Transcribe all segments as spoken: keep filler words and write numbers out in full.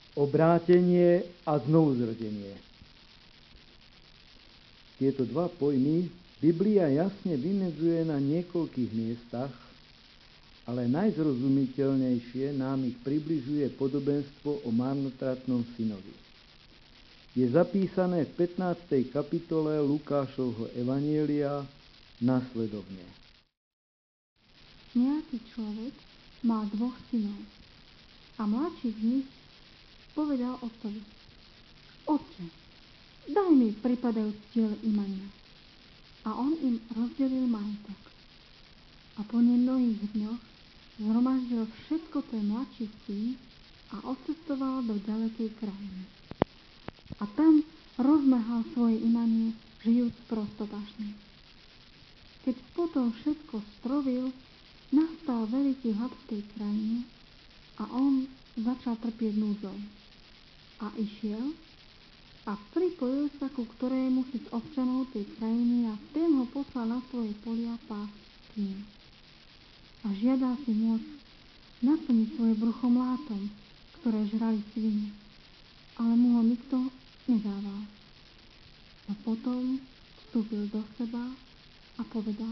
Obrátenie a znovuzrodenie. Tieto dva pojmy Biblia jasne vymedzuje na niekoľkých miestach, ale najzrozumiteľnejšie nám ich približuje podobenstvo o marnotratnom synovi. Je zapísané v pätnástej kapitole Lukášovho evanjelia nasledovne. Nejaký človek mal dvoch synov a mladší z nich povedal otcovi: Otče, daj mi pripadajúci diel imania. A on im rozdelil majetok. A po nemnohých dňoch zhromaždil všetko ten mladší syn a odcestoval do ďalekej krajiny. A tam rozmrhal svoje imanie, žijúc prostotašne. Keď potom všetko strovil, nastal veľký hlad v tej krajine a on začal trpieť núdzou. A išiel a pripojil sa ku ktorému si z občanov tej krajiny a ten ho poslal na svoje polia pásť kým. A žiadal si môcť naplniť svoje brucho mlátom, ktoré žrali svine, ale mu ho nikto nedával. A potom vstúpil do seba a povedal: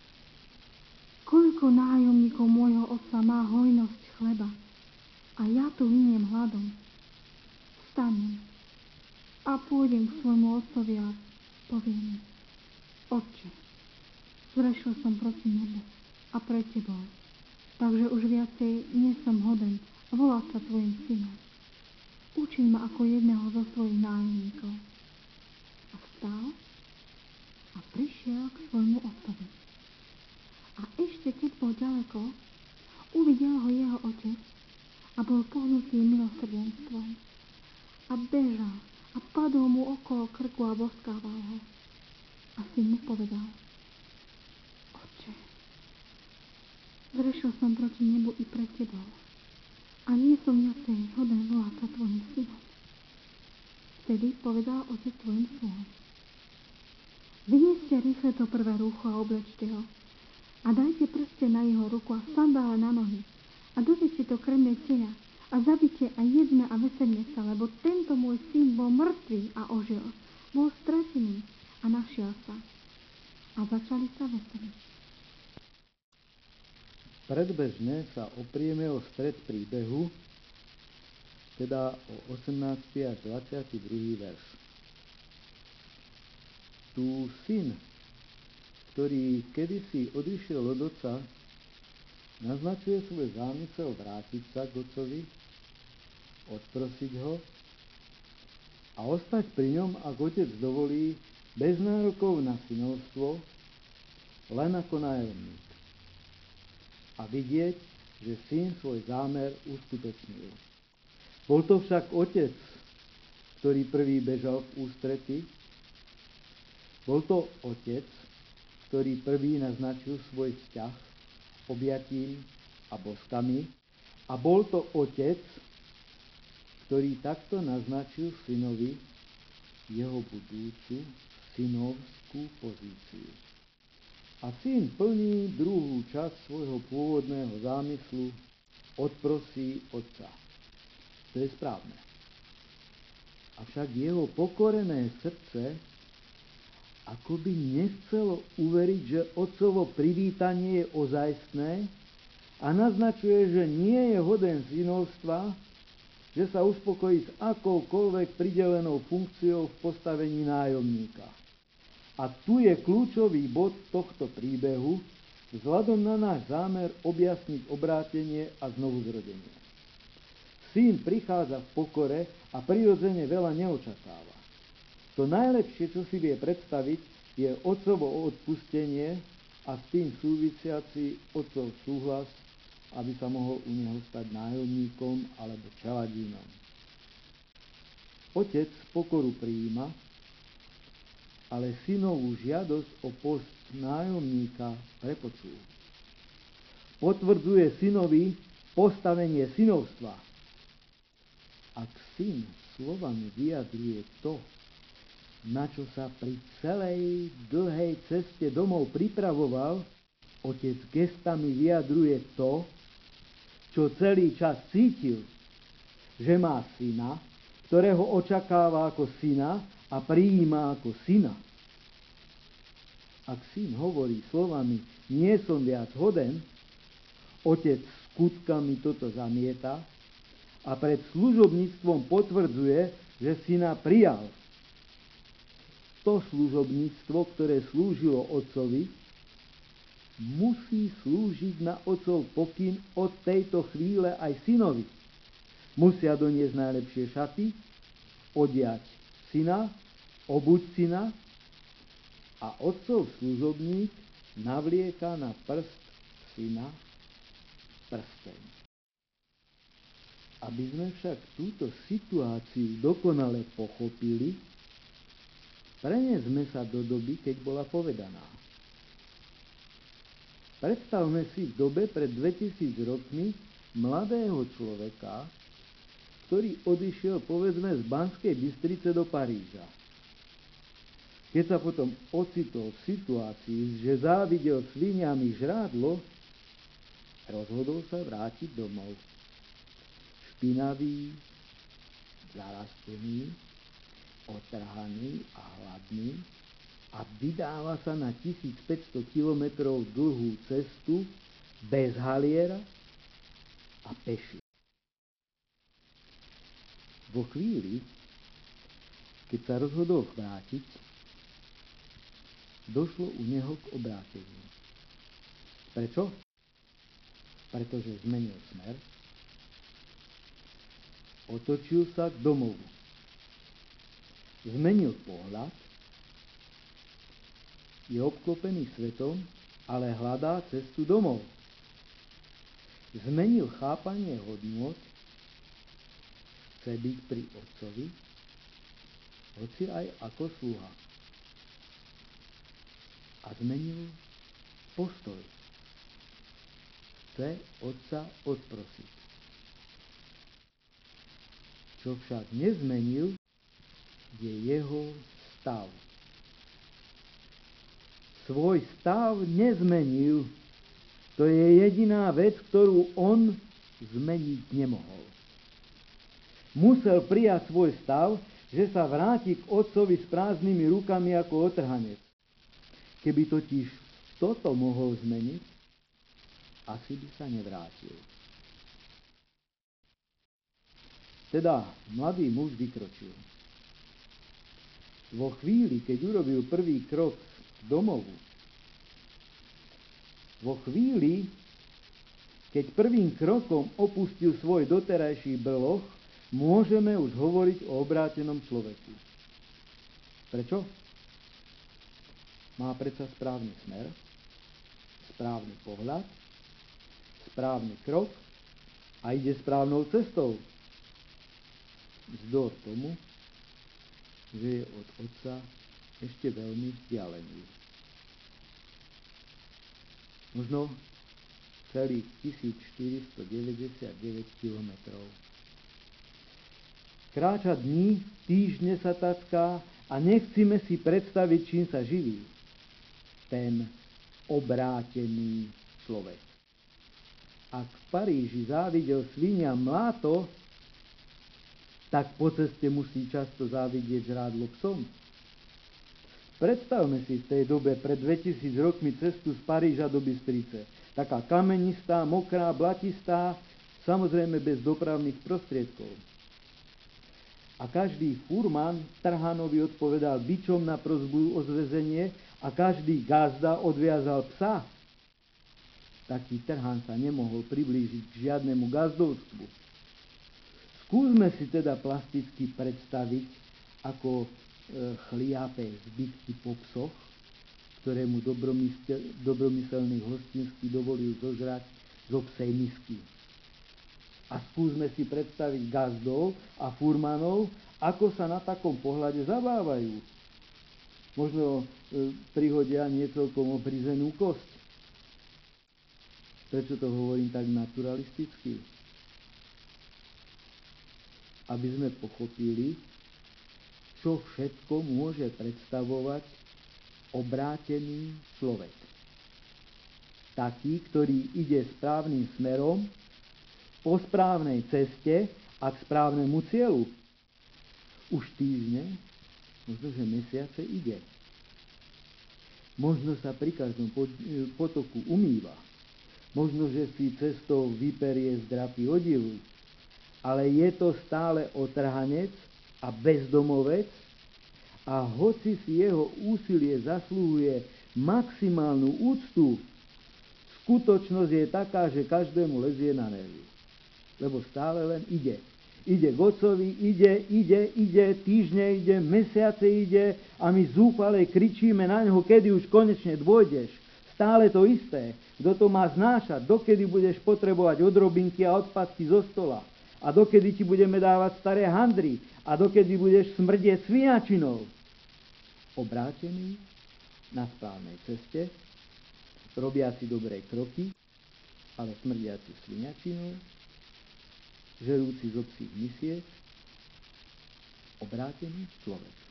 Koľko nájomníkov môjho otca má hojnosť chleba a ja tu hyniem hladom. Vstanem a pôjdem k svojmu otcovi a poviem mu: Otče, zrešil som proti nebu a pred tebou, takže už viacej nie som hoden volať sa tvojim synom. Učiň ma ako jedného zo svojich nájomníkov. A vstal a prišiel k svojmu otcovi. A ešte keď bol ďaleko, uvidel ho jeho otec a bol pohnutý milosrdenstvom. A bežal a padol mu okolo krku a boskával ho. A syn mu povedal: Otče, zrešil som proti nebu i pred tebou a nie som viacej hoden volať sa tvojim synom. Vtedy povedal otec svojim sluhom: Vynieste rýchle to prvé rúcho a oblečte ho a dajte prste na jeho ruku a sandále na nohy a doveste to krmné tela a zabite a jedme a veselme sa, lebo tento môj syn bol mŕtvý a ožil, bol stratený a našiel sa. A začali sa veseliť. Predbežne sa oprieme o stred príbehu, teda o osemnásty až dvadsiaty druhý verš. Tu syn, ktorý kedysi odišiel od otca, naznačuje svoj zámysel vrátiť sa k otcovi, odprosiť ho a ostať pri ňom, ak otec dovolí, bez nárokov na synovstvo, len ako nájomník. A vidieť, že syn svoj zámer uskutočnil. Bol to však otec, ktorý prvý bežal v ústrety. Bol to otec, ktorý prvý naznačil svoj vzťah objatím a boskami. A bol to otec, ktorý takto naznačil synovi jeho budúcu synovskú pozíciu. A syn plní druhú časť svojho pôvodného zámyslu, odprosí otca. To je správne. Avšak jeho pokorené srdce akoby nechcelo uveriť, že otcovo privítanie je ozajstné a naznačuje, že nie je hoden synovstva, že sa uspokojí s akoukoľvek pridelenou funkciou v postavení nájomníka. A tu je kľúčový bod tohto príbehu vzhľadom na náš zámer objasniť obrátenie a znovuzrodenie. Syn prichádza v pokore a prirodzene veľa neočakáva. To najlepšie, čo si vie predstaviť, je otcovo odpustenie a s tým súvisiaci otcov súhlas, aby sa mohol u neho stať nájomníkom alebo čeladínom. Otec pokoru prijíma, ale synovú žiadosť o post nájomníka prepočul. Potvrdzuje synovi postavenie synovstva. Ak syn slovami vyjadruje to, na čo sa pri celej dlhej ceste domov pripravoval, otec gestami vyjadruje to, čo celý čas cítil. že má syna, ktorého očakáva ako syna a prijíma ako syna. Ak syn hovorí slovami nie som viac hoden, otec skutkami toto zamieta a pred služobníctvom potvrdzuje, že syna prijal. To služobníctvo, ktoré slúžilo otcovi, musí slúžiť na otcov pokyn od tejto chvíle aj synovi. Musia doniesť najlepšie šaty, odiať syna, obuť syna a otcov služobník navlieka na prst syna prsteň. Aby sme však túto situáciu dokonale pochopili, preniesme sa do doby, keď bola povedaná. Predstavme si v dobe pred dvetisíc rokmi mladého človeka, ktorý odišiel povedzme z Banskej Bystrice do Paríža. Keď sa potom ocitol v situácii, že závidel sviniami žrádlo, rozhodol sa vrátiť domov. Špinavý, zarastený, otrhaný a hladný a vydáva sa na tisícpäťsto kilometrov dlhú cestu bez haliera a peši. Vo chvíli, keď sa rozhodol vrátiť, došlo u neho k obráteniu. Prečo? Pretože zmenil smer, otočil sa k domovu. Zmenil pohľad, je obklopený svetom, ale hľadá cestu domov. Zmenil chápanie hodnôt, chce byť pri otcovi, hoci aj ako sluha. A zmenil postoj. Chce otca odprosiť. Čo však nezmenil, je jeho stav. Svoj stav nezmenil. To je jediná vec, ktorú on zmeniť nemohol. Musel prijať svoj stav, že sa vráti k otcovi s prázdnymi rukami ako otrhanec. Keby totiž toto mohol zmeniť, asi by sa nevrátil. Teda mladý muž vykročil. Vo chvíli, keď urobil prvý krok k domovu, vo chvíli, keď prvým krokom opustil svoj doterajší brloch, môžeme už hovoriť o obrátenom človeku. Prečo? Má predsa správny smer, správny pohľad, správny krok a ide správnou cestou. Vzdor tomu, že je od otca ešte veľmi vzdialený. Možno celých tisícštyristodeväťdesiatdeväť kilometrov. Kráča dní, týždne sa tacká a nechcíme si predstaviť, čím sa živí ten obrátený človek. Ak v Paríži závidel sviniam mláto, tak po ceste musí často závidieť žrádlo psom. Predstavme si v tej dobe pred dvetisíc rokmi cestu z Paríža do Bystrice. Taká kamenistá, mokrá, blatistá, samozrejme bez dopravných prostriedkov. A každý furman trhanovi odpovedal bičom na prosbu o zväzenie a každý gazda odviazal psa. Taký trhan sa nemohol priblížiť k žiadnemu gazdovstvu. Skúsme si teda plasticky predstaviť, ako e, chliape zbytky po psoch, ktorému dobromysel, dobromyselný hostinský dovolil zožrať zo psej misky. A skúsme si predstaviť gazdov a furmanov, ako sa na takom pohľade zabávajú. Možno e, prihodia niecelkom obrizenú kosť. Prečo to hovorím tak naturalisticky? Aby sme pochopili, čo všetko môže predstavovať obrátený človek. Taký, ktorý ide správnym smerom, po správnej ceste a k správnemu cieľu. Už týždne, možno že mesiace ide. Možno sa pri každom potoku umýva. Možno, že si cestou vyperie zdrapy odevu. Ale je to stále otrhanec a bezdomovec a hoci si jeho úsilie zaslúhuje maximálnu úctu, skutočnosť je taká, že každému lezie na nervy. Lebo stále len ide. Ide k otcovi, ide, ide, ide, týždne ide, mesiace ide a my zúfale kričíme na ňo, kedy už konečne dôjdeš. Stále to isté. Kto to má znášať? Dokedy budeš potrebovať odrobinky a odpadky zo stola? A dokedy ti budeme dávať staré handry? A dokedy budeš smrdieť sviňačinou? Obrátený na správnej ceste, robiaci dobré kroky, ale smrdiaci sviňačinou, žerúci z obcích misiek, obrátený človek.